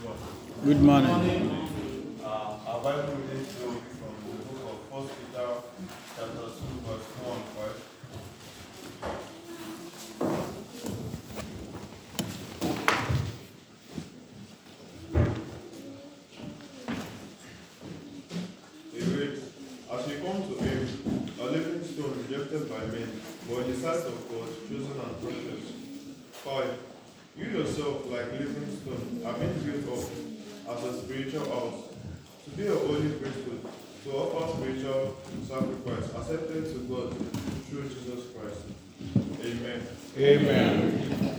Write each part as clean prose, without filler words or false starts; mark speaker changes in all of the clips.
Speaker 1: Good morning.
Speaker 2: Our Bible reading today will be from the book of 1 Peter, chapter 2, verse 4 and 5. It reads, "As you come to him, a living stone rejected by men, but in the sight of God, chosen and precious. 5. You yourself, like living stone, are being built up as a spiritual house, to be a holy priesthood, to offer spiritual sacrifice accepted to God through Jesus Christ." Amen.
Speaker 1: Amen.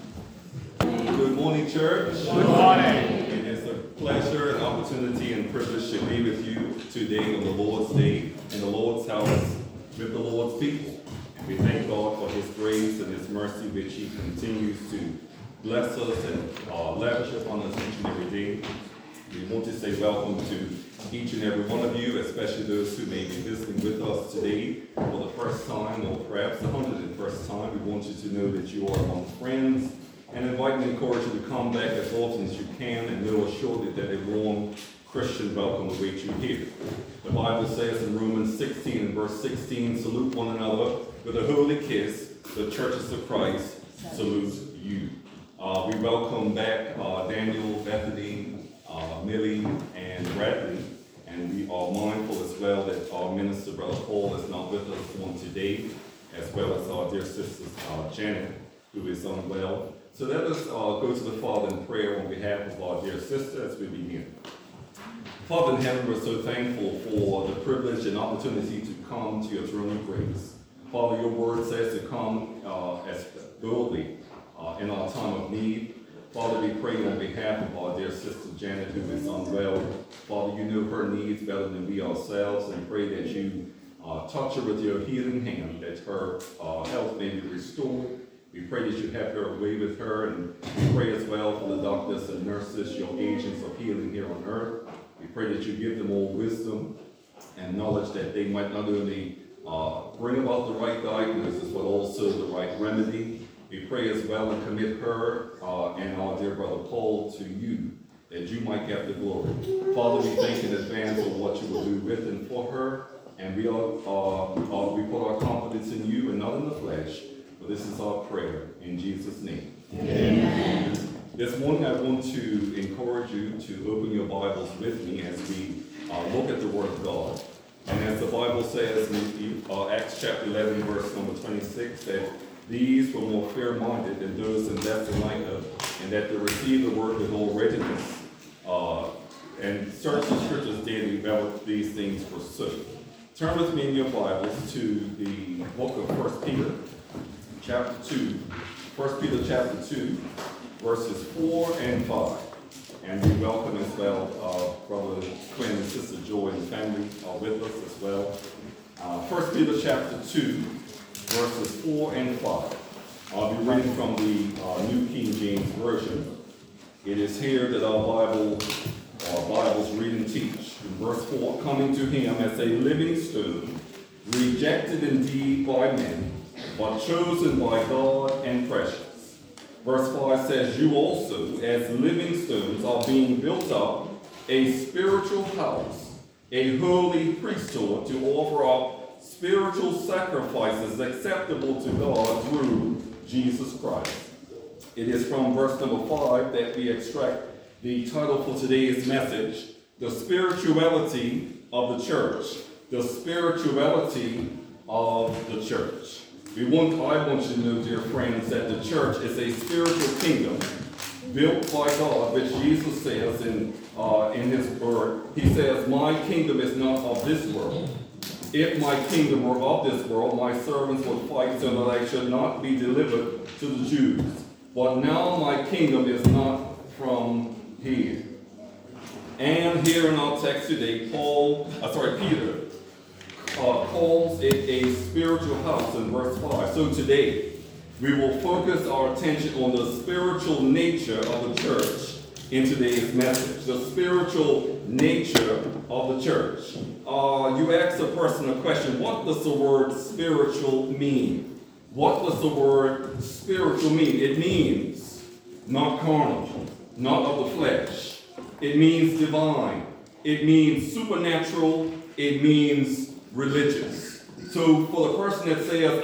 Speaker 3: Good morning, church.
Speaker 1: Good morning.
Speaker 3: It is a pleasure, an opportunity, and privilege to be with you today on the Lord's Day in the Lord's house with the Lord's people. And we thank God for His grace and His mercy, which He continues to bless us and lavish upon us each and every day. We want to say welcome to each and every one of you, especially those who may be visiting with us today for the first time or perhaps the 101st time. We want you to know that you are among friends and invite and encourage you to come back as often as you can and know assuredly that a warm Christian welcome awaits you here. The Bible says in Romans 16 and verse 16, "Salute one another with a holy kiss. The churches of Christ salute you." We welcome back Daniel, Bethany, Millie, and Bradley, and we are mindful as well that our minister, Brother Paul, is not with us on today, as well as our dear sister Janet, who is unwell. So let us go to the Father in prayer on behalf of our dear sister as we begin. Father in heaven, we're so thankful for the privilege and opportunity to come to your throne of grace. Father, your word says to come as boldly in our time of need. Father, we pray on behalf of our dear sister Janet, who is unwell. Father, you know her needs better than we ourselves, and pray that you touch her with your healing hand, that her health may be restored. We pray that you have your way with her, and we pray as well for the doctors and nurses, your agents of healing here on earth. We pray that you give them all wisdom and knowledge that they might not only bring about the right diagnosis, but also the right remedy. We pray as well and commit her and our dear brother Paul to you, that you might get the glory. Father, we thank in advance for what you will do with and for her, and we put our confidence in you and not in the flesh. For this is our prayer in Jesus' name.
Speaker 1: Amen.
Speaker 3: This morning I want to encourage you to open your Bibles with me as we look at the Word of God. And as the Bible says in Acts chapter 11, verse number 26, that these were more fair-minded than those in Thessalonica, and that they received the word with all readiness, and search the scriptures daily whether these things were so. Turn with me in your Bibles to the book of 1 Peter, chapter 2. 1 Peter chapter 2, verses 4 and 5. And we welcome as well Brother Quinn and Sister Joy and family are with us as well. 1 Peter chapter 2, verses 4 and 5. I'll be reading from the New King James Version. It is here that our Bibles read and teach. In verse 4, "Coming to him as a living stone, rejected indeed by men, but chosen by God and precious." Verse 5 says, "You also, as living stones, are being built up a spiritual house, a holy priesthood, to offer up spiritual sacrifices acceptable to God through Jesus Christ." It is from verse number 5 that we extract the title for today's message, "The Spirituality of the Church." The spirituality of the church. I want you to know, dear friends, that the church is a spiritual kingdom built by God, which Jesus says in his word. He says, "My kingdom is not of this world. If my kingdom were of this world, my servants would fight so that I should not be delivered to the Jews. But now my kingdom is not from here." And here in our text today, Peter calls it a spiritual house in verse 5. So today, we will focus our attention on the spiritual nature of the church in today's message. The spiritual nature of the church. You ask a person a question, what does the word spiritual mean? What does the word spiritual mean? It means not carnal. not of the flesh. It means divine. It means supernatural. It means religious. So for the person that says,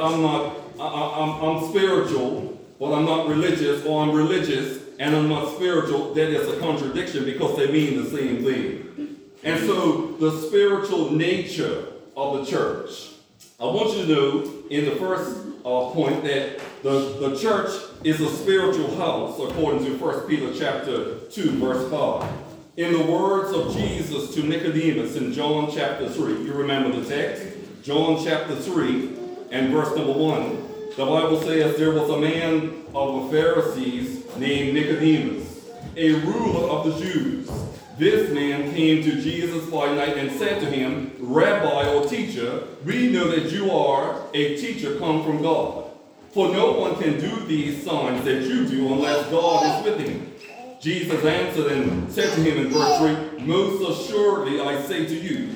Speaker 3: I'm spiritual, but I'm not religious, or I'm religious and I'm not spiritual, that is a contradiction because they mean the same thing. And so the spiritual nature of the church. I want you to know in the first point that the church is a spiritual house according to 1 Peter chapter 2 verse 5. In the words of Jesus to Nicodemus in John chapter 3, you remember the text? John chapter 3 and verse number 1. The Bible says there was a man of the Pharisees named Nicodemus, a ruler of the Jews. This man came to Jesus by night and said to him, Rabbi or teacher, we know that you are a teacher come from God. For no one can do these signs that you do unless God is with him. Jesus answered and said to him in verse 3, Most assuredly I say to you,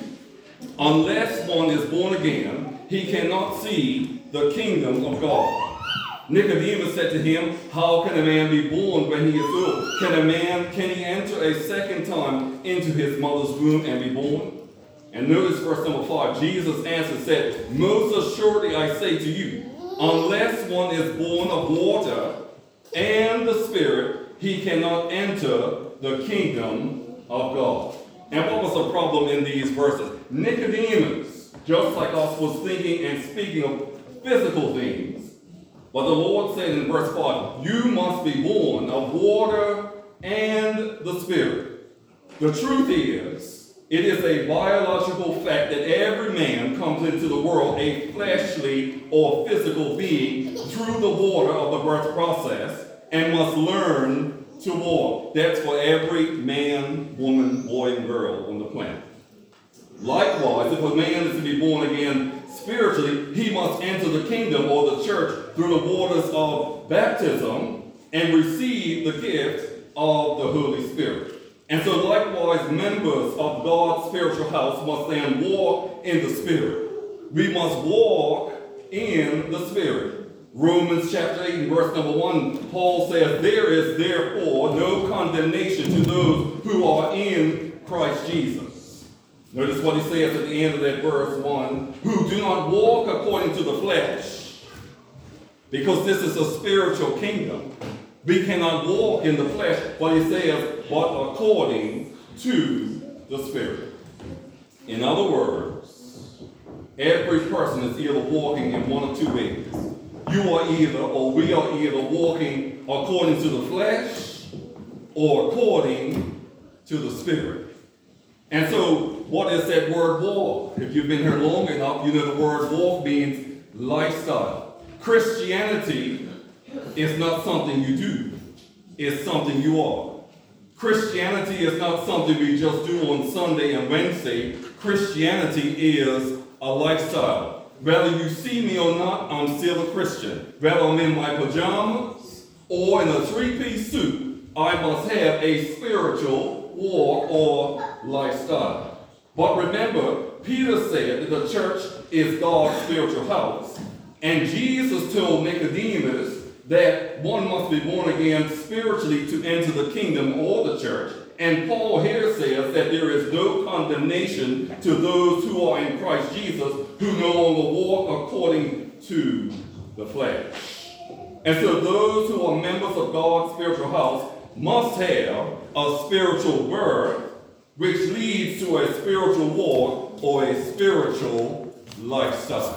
Speaker 3: unless one is born again, he cannot see the kingdom of God. Nicodemus said to him, How can a man be born when he is old? Can he enter a second time into his mother's womb and be born? And notice verse number 5. Jesus answered and said, Most assuredly I say to you, unless one is born of water and the Spirit, he cannot enter the kingdom of God. And what was the problem in these verses? Nicodemus, just like us, was thinking and speaking of physical things. But the Lord said in verse 5, you must be born of water and the Spirit. The truth is, it is a biological fact that every man comes into the world a fleshly or physical being through the water of the birth process and must learn to walk. That's for every man, woman, boy, and girl on the planet. Likewise, if a man is to be born again spiritually, he must enter the kingdom or the church through the waters of baptism and receive the gift of the Holy Spirit. And so likewise, members of God's spiritual house must then walk in the Spirit. We must walk in the Spirit. Romans chapter 8 and verse number 1, Paul says, there is therefore no condemnation to those who are in Christ Jesus. Notice what he says at the end of that verse 1, who do not walk according to the flesh, because this is a spiritual kingdom. We cannot walk in the flesh, but he says, but according to the Spirit. In other words, every person is either walking in one of two ways. You are either, or we are either walking according to the flesh or according to the Spirit. And so, what is that word walk? If you've been here long enough, you know the word walk means lifestyle. Christianity is not something you do. It's something you are. Christianity is not something we just do on Sunday and Wednesday. Christianity is a lifestyle. Whether you see me or not, I'm still a Christian. Whether I'm in my pajamas or in a three-piece suit, I must have a spiritual walk or lifestyle. But remember, Peter said that the church is God's spiritual house. And Jesus told Nicodemus that one must be born again spiritually to enter the kingdom or the church. And Paul here says that there is no condemnation to those who are in Christ Jesus, who no longer walk according to the flesh. And so those who are members of God's spiritual house must have a spiritual birth, which leads to a spiritual walk or a spiritual lifestyle.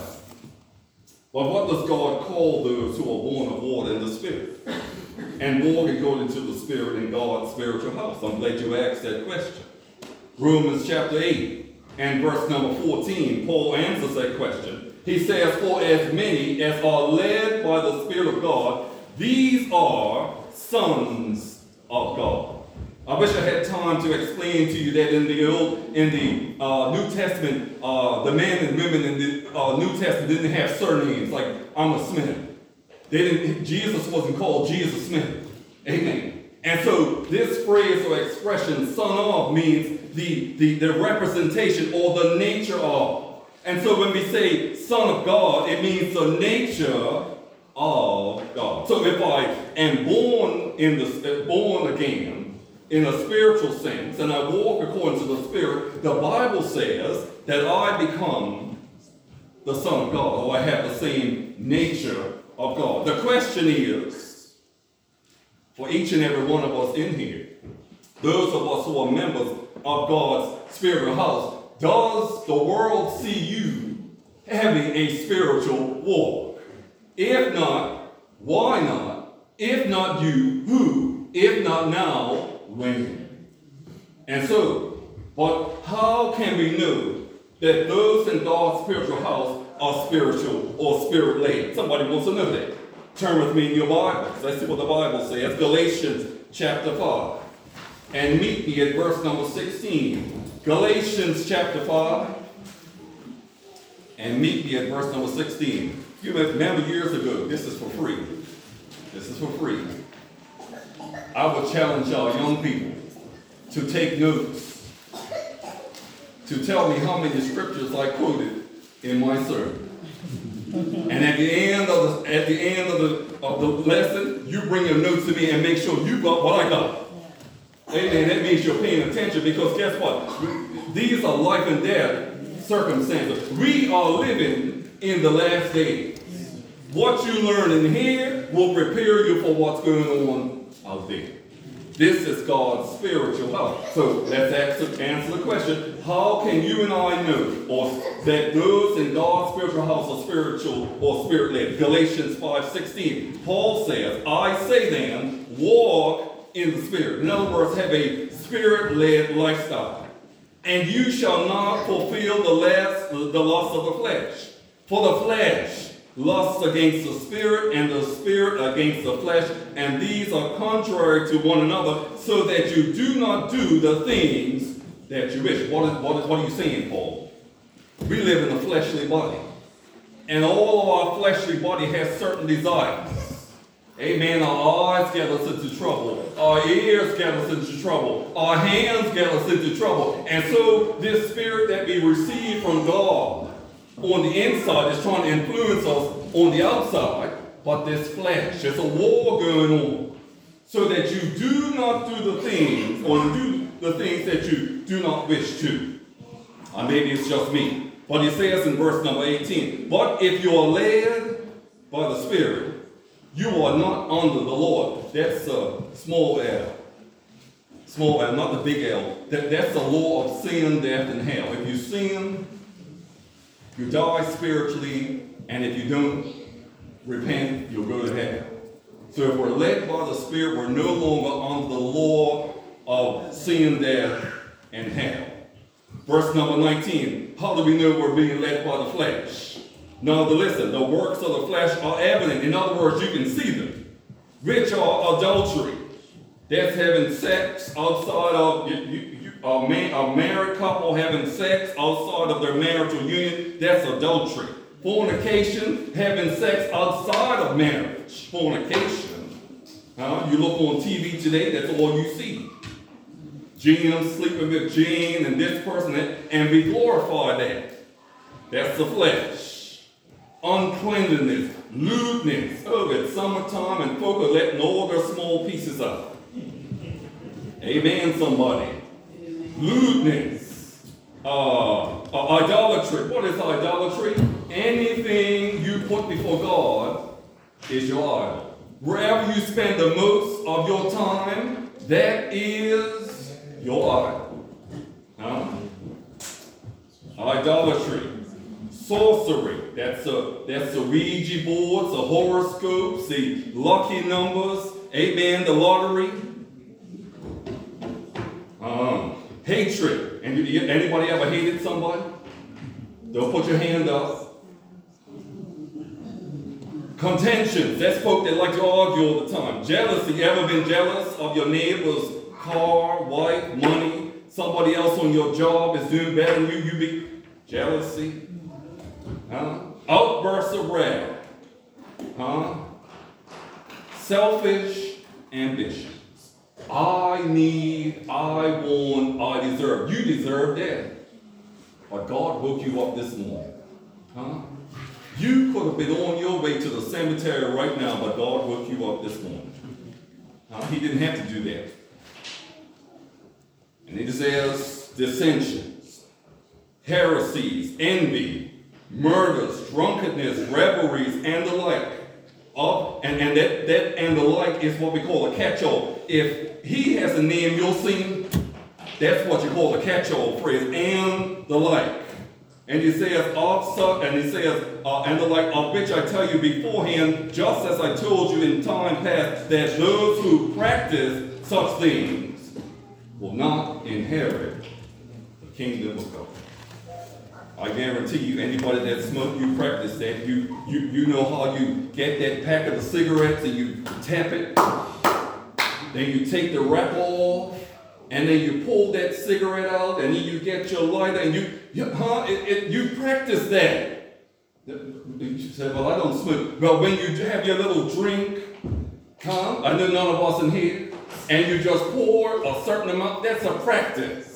Speaker 3: But what does God call those who are born of water and the Spirit and walk according to the Spirit in God's spiritual house? I'm glad you asked that question. Romans chapter 8 and verse number 14, Paul answers that question. He says, for as many as are led by the Spirit of God, these are sons of God. I wish I had time to explain to you that in the New Testament, the men and women in the New Testament didn't have surnames like I'm a Smith. Jesus wasn't called Jesus Smith. Amen. And so this phrase or expression, son of, means the representation or the nature of. And so when we say son of God, it means the nature of God. So if I am born again, in a spiritual sense, and I walk according to the Spirit, the Bible says that I become the Son of God, or I have the same nature of God. The question is, for each and every one of us in here, those of us who are members of God's spiritual house, does the world see you having a spiritual walk? If not, why not? If not you, who? If not now, when? And so, but how can we know that those in God's spiritual house are spiritual or spirit-led? Somebody wants to know that. Turn with me in your Bibles. Let's see what the Bible says. Galatians chapter 5. And meet me at verse number 16. Galatians chapter 5. And meet me at verse number 16. You remember years ago, this is for free. This is for free. I would challenge y'all young people to take notes, to tell me how many scriptures I quoted in my sermon. And at the end of the lesson, you bring your notes to me and make sure you got what I got. Amen. That means you're paying attention, because guess what? These are life and death circumstances. We are living in the last days. What you learn in here will prepare you for what's going on out there. This is God's spiritual house. So let's answer the question, how can you and I know that those in God's spiritual house are spiritual or spirit-led? Galatians 5:16. Paul says, I say then, walk in the Spirit. In other words, have a spirit-led lifestyle. And you shall not fulfill the lust of the flesh. For the flesh lusts against the Spirit, and the Spirit against the flesh, and these are contrary to one another, so that you do not do the things that you wish. What are you saying, Paul? We live in a fleshly body, and all of our fleshly body has certain desires. Amen. Our eyes get us into trouble. Our ears get us into trouble. Our hands get us into trouble. And so this spirit that we receive from God on the inside is trying to influence us on the outside, but this flesh, there's a war going on, so that you do not do the things, or do the things that you do not wish to. Or maybe it's just me. But he says in verse number 18, but if you are led by the Spirit, you are not under the Lord. That's a small L. Small L, not the big L. That's the law of sin, death, and hell. If you sin, you die spiritually, and if you don't repent, you'll go to hell. So if we're led by the Spirit, we're no longer under the law of sin, death, and hell. Verse number 19. How do we know we're being led by the flesh? Now, listen, the works of the flesh are evident. In other words, you can see them, which are adultery. That's having sex outside of a married couple having sex outside of their marital union. That's adultery. Fornication, having sex outside of marriage. Fornication. You look on TV today, that's all you see. Jim sleeping with Jane and this person, and we glorify that. That's the flesh. Uncleanliness, lewdness. Oh, it's summertime and folk are letting all their small pieces out. Amen, somebody. Lewdness. Idolatry. What is idolatry? Anything you put before God is your idol. Wherever you spend the most of your time, that is your idol. Idolatry. Sorcery, that's the Ouija boards, the horoscopes, the lucky numbers, amen, the lottery. Hatred. Anybody ever hated somebody? Don't put your hand up. Contentions, that's folk that like to argue all the time. Jealousy, you ever been jealous of your neighbor's car, wife, money? Somebody else on your job is doing better than you be jealousy. Outbursts of wrath. Selfish ambitions. I need, I want, I deserve. You deserve that. But God woke you up this morning. You could have been on your way to the cemetery right now, but God woke you up this morning. He didn't have to do that. And it says dissensions, heresies, envy, murders, drunkenness, revelries, and the like. And the like is what we call a catch-all. If he has a name, you'll see him. That's what you call a catch-all phrase, and the like. And he says, and the like, of which I tell you beforehand, just as I told you in time past, that those who practice such things will not inherit the kingdom of God. I guarantee you, anybody that smokes, you practice that. You know how you get that pack of the cigarettes and you tap it. Then you take the wrapper off, and then you pull that cigarette out, and then you get your lighter, and you practice that. You say, well, I don't smoke. Well, when you have your little drink, I know none of us in here, and you just pour a certain amount, that's a practice.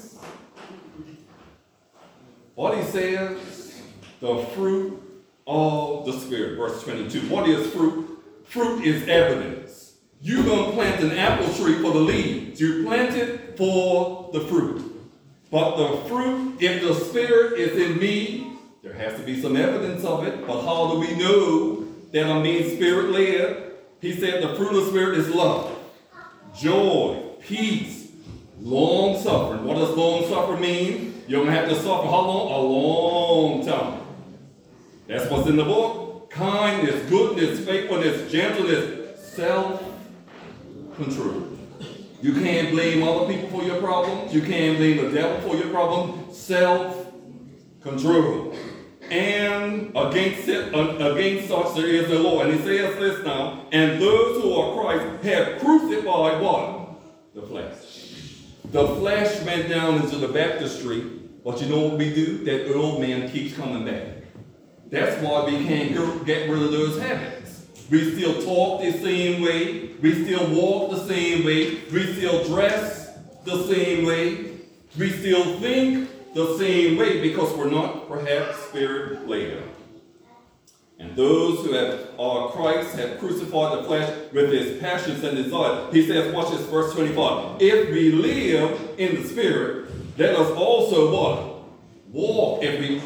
Speaker 3: What he says, the fruit of the Spirit, verse 22. What is fruit? Fruit is evidence. You don't plant an apple tree for the leaves. You plant it for the fruit. But the fruit, if the Spirit is in me, there has to be some evidence of it. But how do we know that I'm being Spirit-led? He said the fruit of the Spirit is love, joy, peace, long-suffering. What does long-suffering mean? You're going to have to suffer how long? A long time. That's what's in the book. Kindness, goodness, faithfulness, gentleness, self-control. You can't blame other people for your problems. You can't blame the devil for your problems. Self-control. And against such there is the law. And he says this now, and those who are Christ have crucified what? The flesh. The flesh went down into the baptistry, but you know what we do? That old man keeps coming back. That's why we can't get rid of those habits. We still talk the same way. We still walk the same way. We still dress the same way. We still think the same way because we're not perhaps Spirit-led. And those who are Christ have crucified the flesh with its passions and desires. He says, watch this, verse 25. If we live in the Spirit, let us also what? Walk.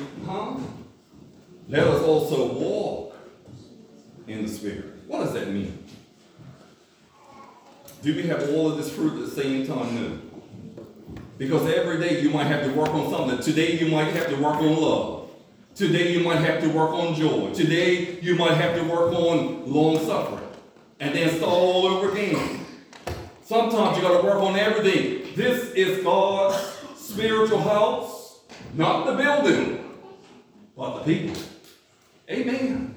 Speaker 3: Let us also walk in the Spirit. What does that mean? Do we have all of this fruit at the same time? No. Because every day you might have to work on something. Today you might have to work on love. Today you might have to work on joy. Today you might have to work on long-suffering. And then start all over again. Sometimes you got to work on everything. This is God's spiritual house, not the building, but the people. Amen.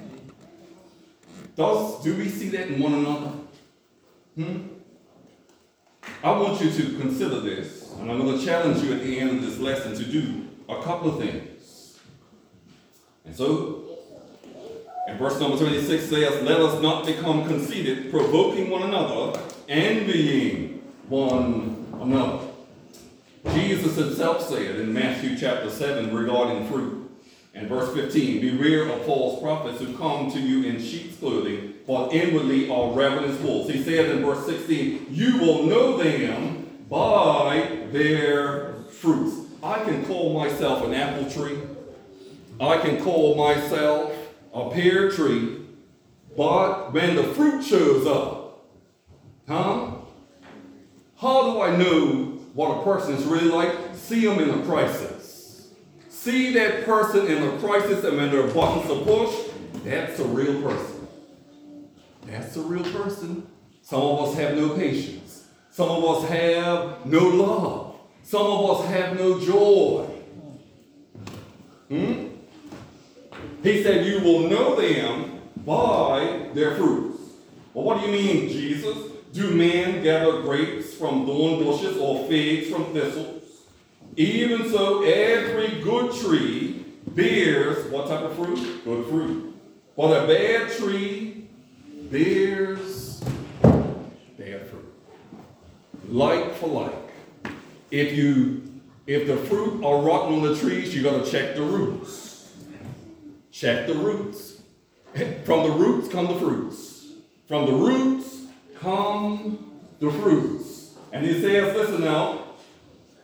Speaker 3: Do we see that in one another? I want you to consider this, and I'm going to challenge you at the end of this lesson to do a couple of things. And so, in verse number 26 says, let us not become conceited, provoking one another, envying one another. Jesus himself said in Matthew chapter 7 regarding fruit, and verse 15, beware of false prophets who come to you in sheep's clothing, but inwardly are ravenous wolves. He said in verse 16, you will know them by their fruits. I can call myself an apple tree. I can call myself a pear tree. But when the fruit shows up, how do I know what a person is really like? See them in a crisis. See that person in a crisis, and when their buttons are pushed, that's a real person. That's a real person. Some of us have no patience. Some of us have no love. Some of us have no joy. He said, you will know them by their fruits. Well, what do you mean, Jesus? Do men gather grapes from thorn bushes or figs from thistles? Even so, every good tree bears what type of fruit? Good fruit. But a bad tree bears bad fruit. Like for like. If the fruit are rotten on the trees, you got to check the roots. Check the roots. From the roots come the fruits. From the roots come the fruits. And he says, listen now,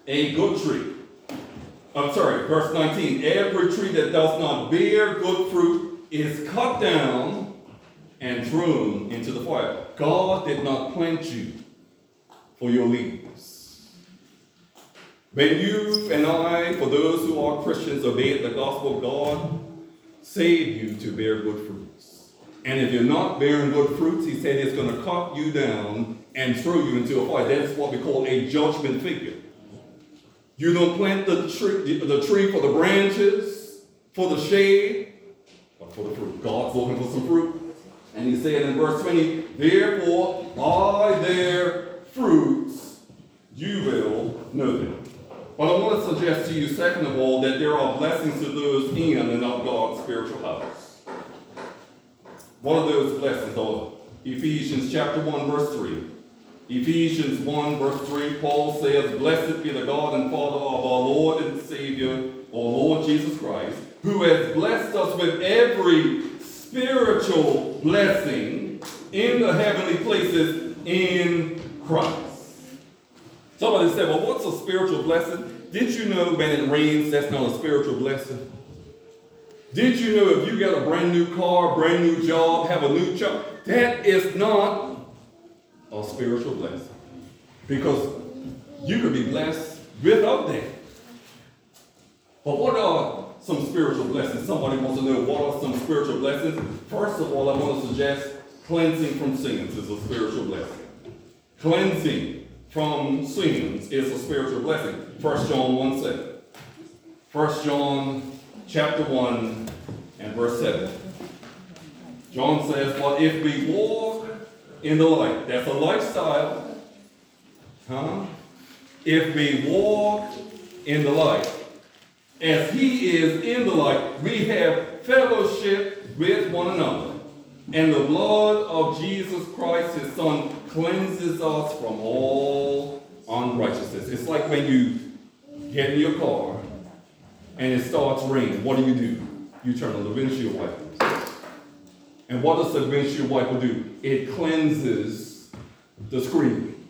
Speaker 3: a good tree. I'm sorry, verse 19. Every tree that does not bear good fruit is cut down and thrown into the fire. God did not plant you for your leaves. When you and I, for those who are Christians, obey the gospel of God, save you to bear good fruits. And if you're not bearing good fruits, he said it's going to cut you down and throw you into a fire. That's what we call a judgment figure. You don't plant the tree for the branches, for the shade, but for the fruit. God's looking for some fruit. And he said in verse 20, therefore, by their fruits you will know them. But I want to suggest to you, second of all, that there are blessings to those in and of God's spiritual house. One of those blessings are Ephesians chapter 1, verse 3. Ephesians 1, verse 3, Paul says, blessed be the God and Father of our Lord and Savior, our Lord Jesus Christ, who has blessed us with every spiritual blessing in the heavenly places in Christ. Somebody said, well, what's a spiritual blessing? Did you know when it rains, that's not a spiritual blessing? Did you know if you get a brand new car, brand new job, have a new job, that is not a spiritual blessing? Because you could be blessed without that. But what are some spiritual blessings? Somebody wants to know what are some spiritual blessings. First of all, I want to suggest cleansing from sins is a spiritual blessing. Cleansing from sins is a spiritual blessing. 1 John 1:7. 1 John chapter 1 and verse 7. John says, but if we walk in the light, that's a lifestyle. If we walk in the light, as he is in the light, we have fellowship with one another. And the blood of Jesus Christ, his son, cleanses us from all unrighteousness. It's like when you get in your car and it starts raining. What do? You turn on the windshield wipers. And what does the windshield wiper do? It cleanses the screen.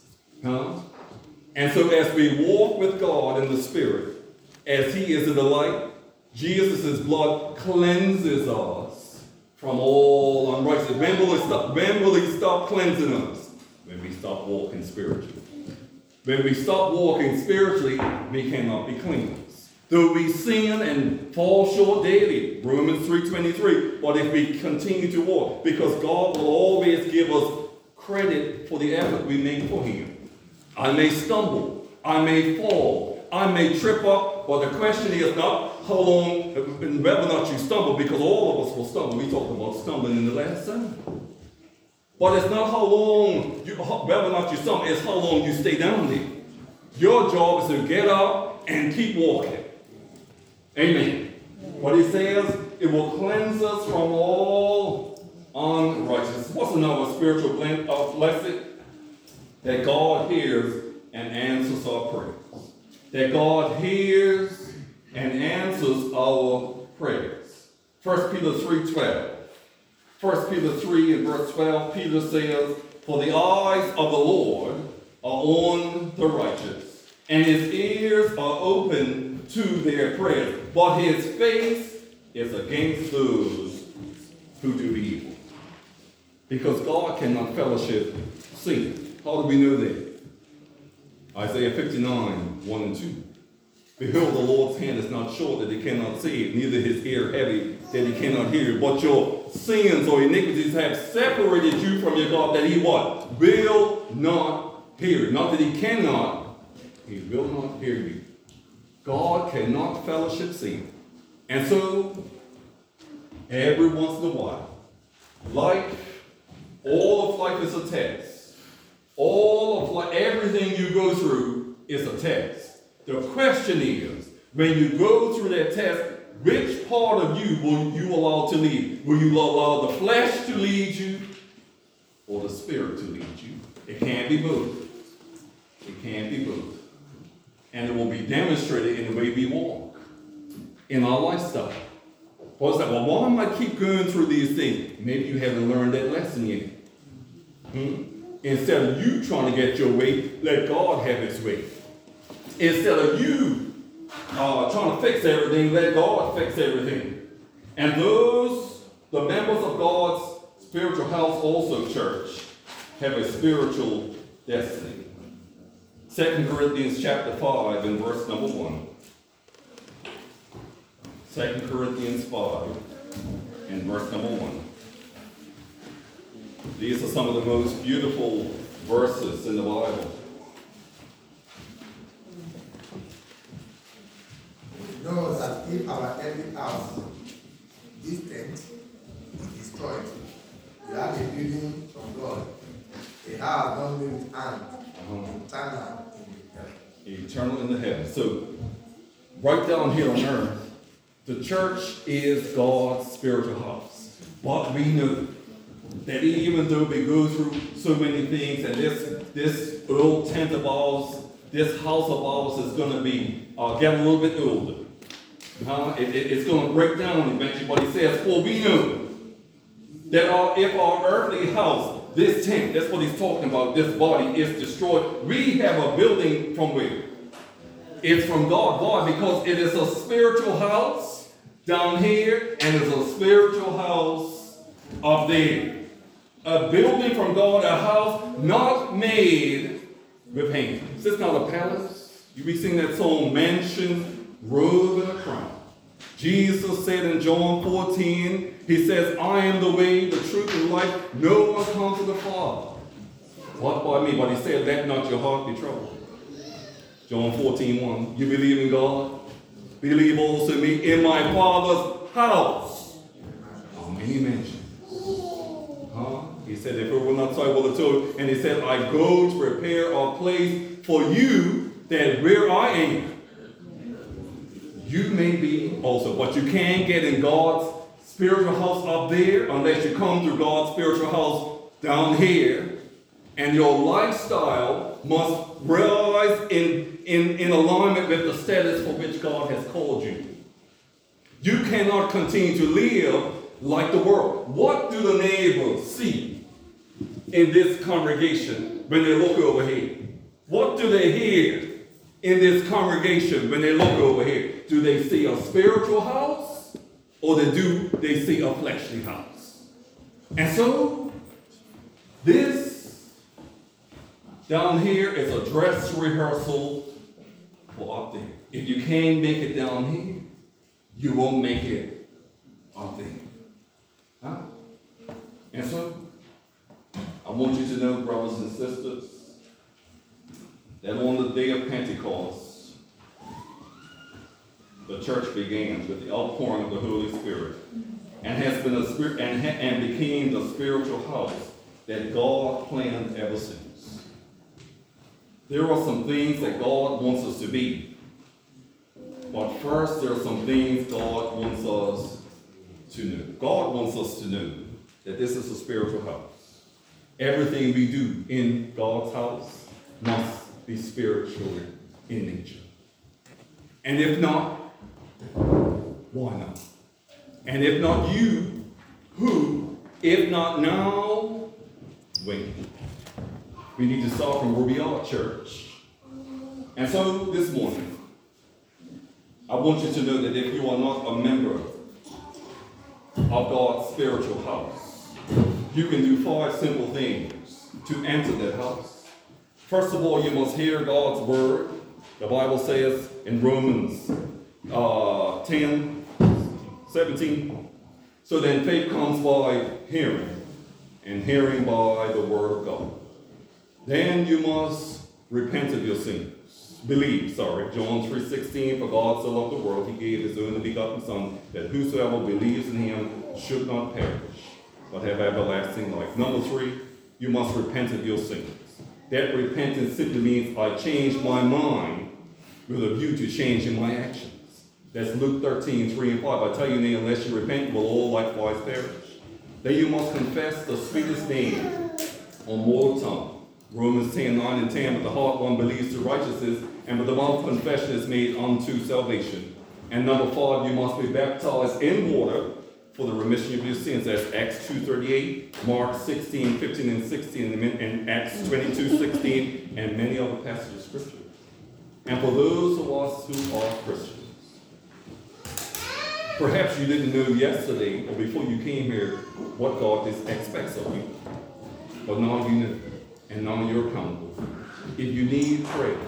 Speaker 3: And so as we walk with God in the Spirit, as he is in the light, Jesus' blood cleanses us from all unrighteousness. When will he stop cleansing us? When we stop walking spiritually. When we stop walking spiritually, we cannot be cleansed. Though we sin and fall short daily, Romans 3:23, but if we continue to walk, because God will always give us credit for the effort we make for him. I may stumble, I may fall, I may trip up, but the question is not how long, whether or not you stumble, because all of us will stumble. We talked about stumbling in the last sermon. But it's not how long, whether or not you stumble, it's how long you stay down there. Your job is to get up and keep walking. Amen. What he says, it will cleanse us from all unrighteousness. What's another spiritual blessing? That God hears and answers our prayers. That God hears and answers our prayers. 1 Peter 3:12. 1 Peter 3 and verse 12, Peter says, for the eyes of the Lord are on the righteous, and his ears are open to their prayers, but his face is against those who do evil. Because God cannot fellowship sin. How do we know that? Isaiah 59, 1 and 2. Behold, the Lord's hand is not short that he cannot save, neither his ear heavy that he cannot hear. But your sins or iniquities have separated you from your God, that he what? Will not hear. Not that he cannot, he will not hear you. God cannot fellowship sin. And so, every once in a while, all of life is a test. All of life, everything you go through is a test. The question is, when you go through that test, which part of you will you allow to lead? Will you allow the flesh to lead you or the Spirit to lead you? It can't be both. It can't be both. And it will be demonstrated in the way we walk, in our lifestyle. What's that? Well, why am I keep going through these things? Maybe you haven't learned that lesson yet. Instead of you trying to get your way, let God have his way. Instead of you trying to fix everything, let God fix everything. And the members of God's spiritual house, also church, have a spiritual destiny. 2 Corinthians chapter 5 and verse number 1. 2 Corinthians 5 and verse number 1. These are some of the most beautiful verses in the Bible.
Speaker 4: Know that if our earthly house, this tent, is destroyed, we have a building from God, a house not made with hand, eternal in the heaven.
Speaker 3: Eternal in the heavens. So, right down here on earth, the church is God's spiritual house. But we know that even though we go through so many things, and this old tent of ours, this house of ours is going to be get a little bit older. It's going to break down eventually. But he says, for we know that if our earthly house, this tent, that's what he's talking about, this body is destroyed, we have a building from where? It's from God. Why? Because it is a spiritual house down here, and it's a spiritual house up there. A building from God, a house not made with hands. This is not a palace. You be singing that song, Mansion, Robe, and a Crown. Jesus said in John 14, he says, I am the way, the truth, and life. No one comes to the Father. What by me? But he said, let not your heart be troubled. John 14:1. You believe in God? Believe also in me. In my Father's house are many mansions. He said, if it were not so, I would have told. And he said, I go to prepare a place for you, that where I am, you may be also. But you can't get in God's spiritual house up there unless you come through God's spiritual house down here. And your lifestyle must rise in alignment with the status for which God has called you. You cannot continue to live like the world. What do the neighbors see in this congregation when they look over here? What do they hear in this congregation when they look over here? Do they see a spiritual house, or do they see a fleshly house? And so, this down here is a dress rehearsal for up there. If you can't make it down here, you won't make it up there. Huh? And so, I want you to know, brothers and sisters, that on the day of Pentecost, the church began with the outpouring of the Holy Spirit, and has been and became the spiritual house that God planned ever since. There are some things that God wants us to be, but first there are some things God wants us to know. God wants us to know that this is a spiritual house. Everything we do in God's house must be spiritual in nature. And if not, why not? And if not you, who? If not now, when? We need to start from where we are, church. And so this morning, I want you to know that if you are not a member of God's spiritual house, you can do 5 simple things to enter that house. First of all, you must hear God's word. The Bible says in Romans 10:17, so then faith comes by hearing, and hearing by the word of God. Then you must repent of your sins. John 3:16, for God so loved the world, he gave his only begotten Son, that whosoever believes in him should not perish, but have everlasting life. Number 3, you must repent of your sins. That repentance simply means I change my mind with a view to changing my actions. That's Luke 13:3 and 5. I tell you now, unless you repent, you will all likewise perish. Then you must confess the sweetest name on mortal tongue. Romans 10:9 and 10, with the heart one believes to righteousness, and with the mouth confession is made unto salvation. And number 5, you must be baptized in water for the remission of your sins. That's Acts 2:38, Mark 16:15 and 16, and Acts 22:16, and many other passages of scripture. and for those of us who are Christians. Perhaps you didn't know yesterday or before you came here what God expects of you. But now you know, and now you're accountable. If you need prayer,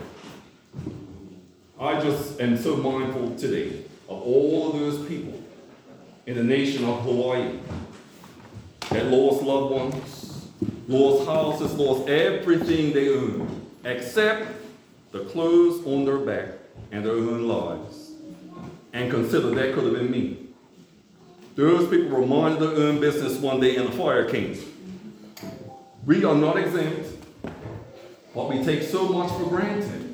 Speaker 3: I just am so mindful today of all of those people in the nation of Hawaii that lost loved ones, lost houses, lost everything they owned, except the clothes on their back and their own lives. And consider that could have been me. Those people were minding their own business one day and a fire came. We are not exempt, but we take so much for granted.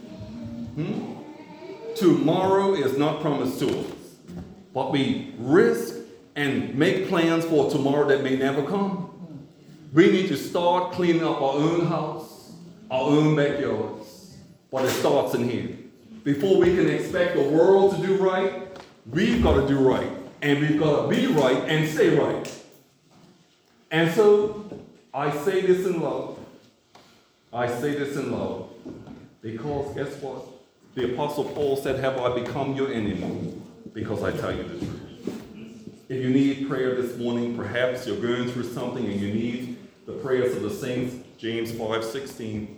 Speaker 3: Tomorrow is not promised to us, but we risk and make plans for tomorrow that may never come. We need to start cleaning up our own house, our own backyards, but it starts in here. Before we can expect the world to do right, we've got to do right, and we've got to be right and stay right. And so, I say this in love. I say this in love because guess what? The Apostle Paul said, have I become your enemy? Because I tell you the truth. If you need prayer this morning, perhaps you're going through something and you need the prayers of the saints, James 5:16.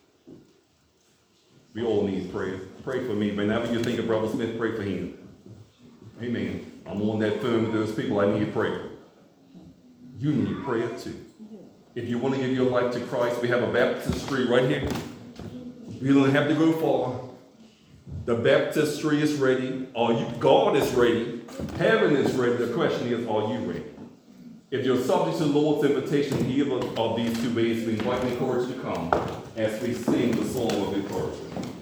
Speaker 3: We all need prayer. Pray for me. Whenever you think of Brother Smith, pray for him. Amen. I'm on that phone with those people. I need prayer. You need prayer too. If you want to give your life to Christ, we have a baptistry right here. You don't have to go far. The baptistry is ready. God is ready. Heaven is ready. The question is, are you ready? If you're subject to the Lord's invitation, either of these two ways, we invite and encourage you to come as we sing the song of encouragement.